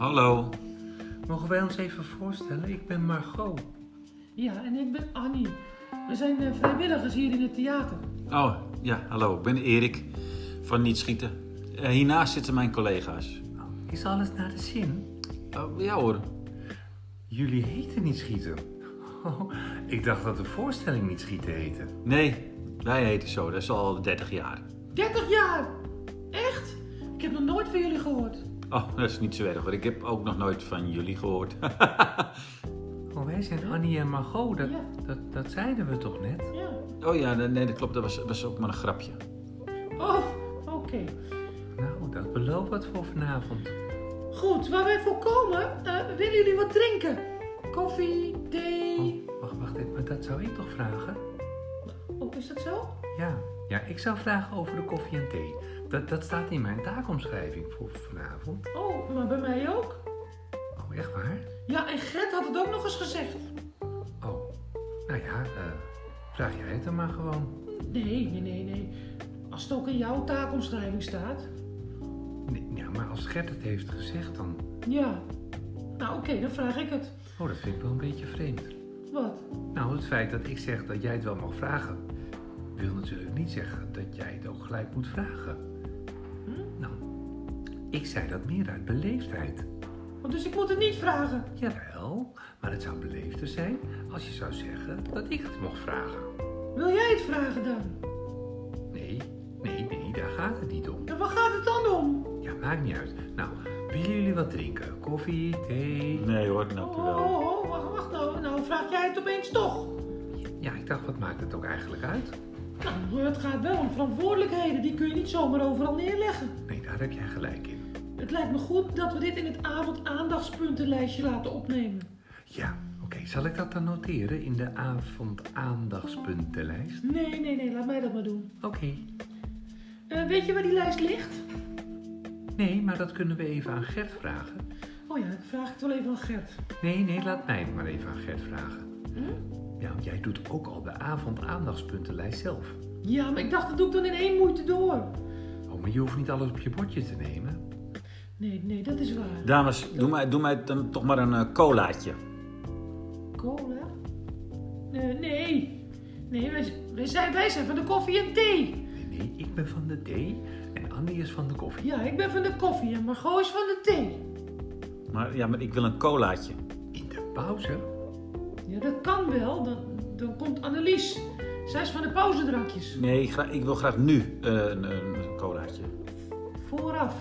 Hallo. Mogen wij ons even voorstellen? Ik ben Margot. Ja, en ik ben Annie. We zijn vrijwilligers hier in het theater. Oh, ja, hallo. Ik ben Erik van Niet Schieten. Hiernaast zitten mijn collega's. Is alles naar de zin? Oh, ja hoor. Jullie heten Niet Schieten. Oh, ik dacht dat de voorstelling Niet Schieten heette. Nee, wij heten zo. Dat is al 30 jaar. 30 jaar! Echt? Ik heb nog nooit van jullie gehoord. Oh, dat is niet zo erg, want ik heb ook nog nooit van jullie gehoord. Oh, wij zijn Annie en Margot. Ja. Dat zeiden we toch net? Ja. Oh ja, nee, dat klopt. Dat was ook maar een grapje. Oh, oké. Nou, dat belooft wat voor vanavond. Goed, waar wij voor komen, willen jullie wat drinken? Koffie, thee? Oh, wacht even, maar dat zou ik toch vragen? Oh, is dat zo? Ja, ik zou vragen over de koffie en thee. Dat staat in mijn taakomschrijving voor vanavond. Oh, maar bij mij ook. Oh, echt waar? Ja, en Gert had het ook nog eens gezegd. Oh, nou ja, vraag jij het dan maar gewoon. Nee. Als het ook in jouw taakomschrijving staat. Nee, ja, maar als Gert het heeft gezegd dan... Ja. Nou, oké, dan vraag ik het. Oh, dat vind ik wel een beetje vreemd. Wat? Nou, het feit dat ik zeg dat jij het wel mag vragen... wil natuurlijk niet zeggen dat jij het ook gelijk moet vragen. Nou, ik zei dat meer uit beleefdheid. Oh, dus ik moet het niet vragen? Jawel, maar het zou beleefder zijn als je zou zeggen dat ik het mocht vragen. Wil jij het vragen dan? Nee, daar gaat het niet om. En waar gaat het dan om? Ja, maakt niet uit. Nou, willen jullie wat drinken? Koffie, thee? Nee hoor, dank u wel. Oh, wacht nou. Nou vraag jij het opeens toch? Ja, ik dacht, wat maakt het ook eigenlijk uit? Nou, het gaat wel om verantwoordelijkheden. Die kun je niet zomaar overal neerleggen. Nee, daar heb jij gelijk in. Het lijkt me goed dat we dit in het avondaaandachtspuntenlijstje laten opnemen. Ja, oké. Zal ik dat dan noteren in de avondaaandachtspuntenlijst? Nee, laat mij dat maar doen. Oké. Weet je waar die lijst ligt? Nee, maar dat kunnen we even aan Gert vragen. Oh ja, dan vraag ik het wel even aan Gert. Nee, laat mij het maar even aan Gert vragen. Hm? Ja, want jij doet ook al de avondaaandachtspuntenlijst zelf. Ja, maar ik dacht dat doe ik dan in één moeite door. Oh, maar je hoeft niet alles op je bordje te nemen. Nee, dat is waar. Dames, doe mij dan toch maar een colaatje. Cola? Nee, wij zijn van de koffie en thee. Nee, ik ben van de thee en Annie is van de koffie. Ja, ik ben van de koffie en Margot is van de thee. Maar ik wil een colaatje. In de pauze? Ja, dat kan wel. Dan komt Annelies. Zij is van de pauzedrankjes. Nee, ik wil graag nu een colaatje. Vooraf.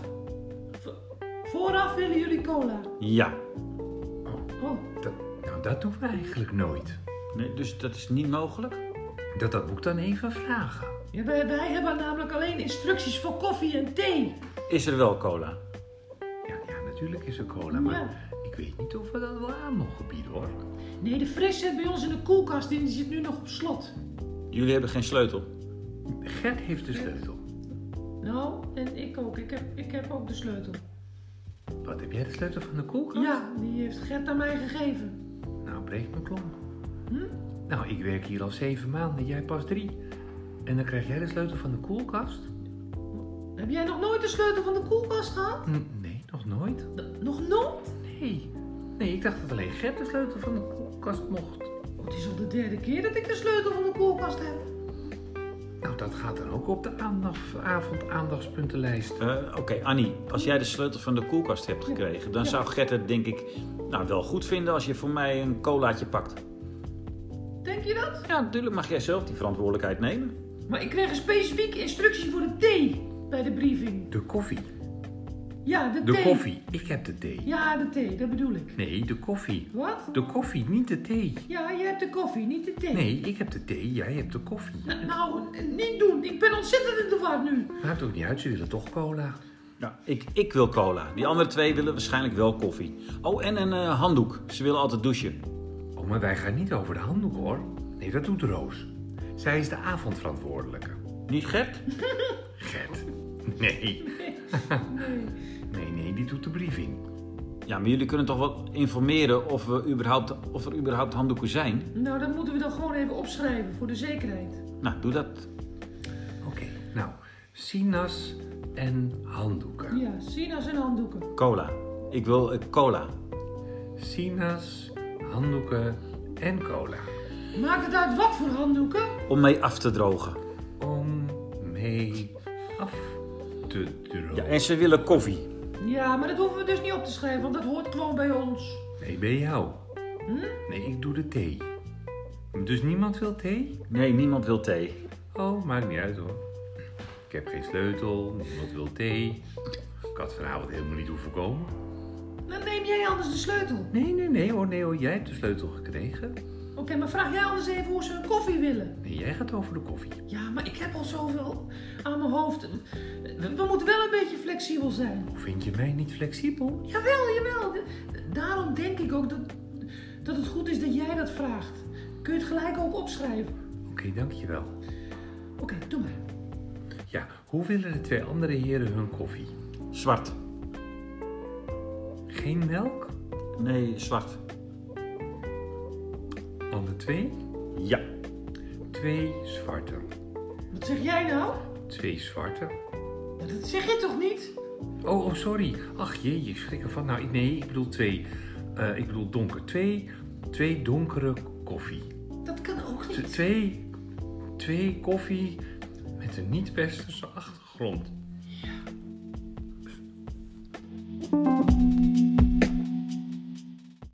Vooraf willen jullie cola? Ja. Oh, Dat doen we eigenlijk nooit. Nee, dus dat is niet mogelijk? Dat moet ik dan even vragen. ja, wij hebben namelijk alleen instructies voor koffie en thee. Is er wel cola? Ja, natuurlijk is er cola, maar Ja. ik weet niet of we dat wel aan mogen bieden, hoor. Nee, de fris zit bij ons in de koelkast en die zit nu nog op slot. Jullie hebben geen sleutel. Gert heeft de sleutel. Nou, en ik ook. Ik heb ook de sleutel. Wat, heb jij de sleutel van de koelkast? Ja, die heeft Gert aan mij gegeven. Nou, breek mijn klomp. Hm? Nou, ik werk hier al 7 maanden, jij pas 3. En dan krijg jij de sleutel van de koelkast? Heb jij nog nooit de sleutel van de koelkast gehad? Nee, nog nooit. Nog nooit? Nee, ik dacht dat alleen Gert de sleutel van de koelkast mocht. Oh, het is al de 3e keer dat ik de sleutel van de koelkast heb. Nou, dat gaat dan ook op de avondaaandachtspuntenlijst. Oké, Annie, als jij de sleutel van de koelkast hebt gekregen, dan zou Gert het denk ik wel goed vinden als je voor mij een colaatje pakt. Denk je dat? Ja, natuurlijk mag jij zelf die verantwoordelijkheid nemen. Maar ik kreeg een specifieke instructie voor de thee bij de briefing. De koffie. Ja, de De thee. koffie. Ik heb de thee. Ja, de thee, dat bedoel ik. Nee, de koffie. Wat? De koffie, niet de thee. Ja, jij hebt de koffie, niet de thee. Nee, ik heb de thee, jij hebt de koffie. Nou, niet doen. Ik ben ontzettend in de war nu. Maakt ook niet uit, ze willen toch cola. Ja, ik wil cola. Die andere 2 willen waarschijnlijk wel koffie. Oh, en een handdoek. Ze willen altijd douchen. Oh, maar wij gaan niet over de handdoek, hoor. Nee, dat doet Roos. Zij is de avondverantwoordelijke. Niet Gert? Gert. Nee. Nee, die doet de briefing. Ja, maar jullie kunnen toch wel informeren of er überhaupt handdoeken zijn? Nou, dat moeten we dan gewoon even opschrijven voor de zekerheid. Nou, doe dat. Oké, nou, sinaas en handdoeken. Ja, sinaas en handdoeken. Cola. Ik wil cola. Sinaas, handdoeken en cola. Maakt het uit wat voor handdoeken? Om mee af te drogen. Om mee af te drogen. Ja, en ze willen koffie. Ja, maar dat hoeven we dus niet op te schrijven, want dat hoort gewoon bij ons. Nee, bij jou. Nee, ik doe de thee. Dus niemand wil thee? Nee, niemand wil thee. Oh, maakt niet uit hoor. Ik heb geen sleutel, niemand wil thee. Ik had vanavond helemaal niet hoeven komen. Dan neem jij anders de sleutel. Nee hoor, jij hebt de sleutel gekregen. Oké, maar vraag jij anders even hoe ze hun koffie willen. Nee, jij gaat over de koffie. Ja, maar ik heb al zoveel aan mijn hoofd. We moeten wel een beetje flexibel zijn. Hoe vind je mij niet flexibel? Jawel. Daarom denk ik ook dat het goed is dat jij dat vraagt. Kun je het gelijk ook opschrijven? Oké, dankjewel. Oké, doe maar. Ja, hoe willen de 2 andere heren hun koffie? Zwart. Geen melk? Nee, zwart. Alle 2? Ja. 2 zwarte. Wat zeg jij nou? 2 zwarte. Maar dat zeg je toch niet? Oh, sorry. Ach jee, je schrik ervan. Nou, nee, ik bedoel 2. Ik bedoel donker. 2 donkere koffie. Dat kan ook niet. 2 koffie met een niet-westerse achtergrond.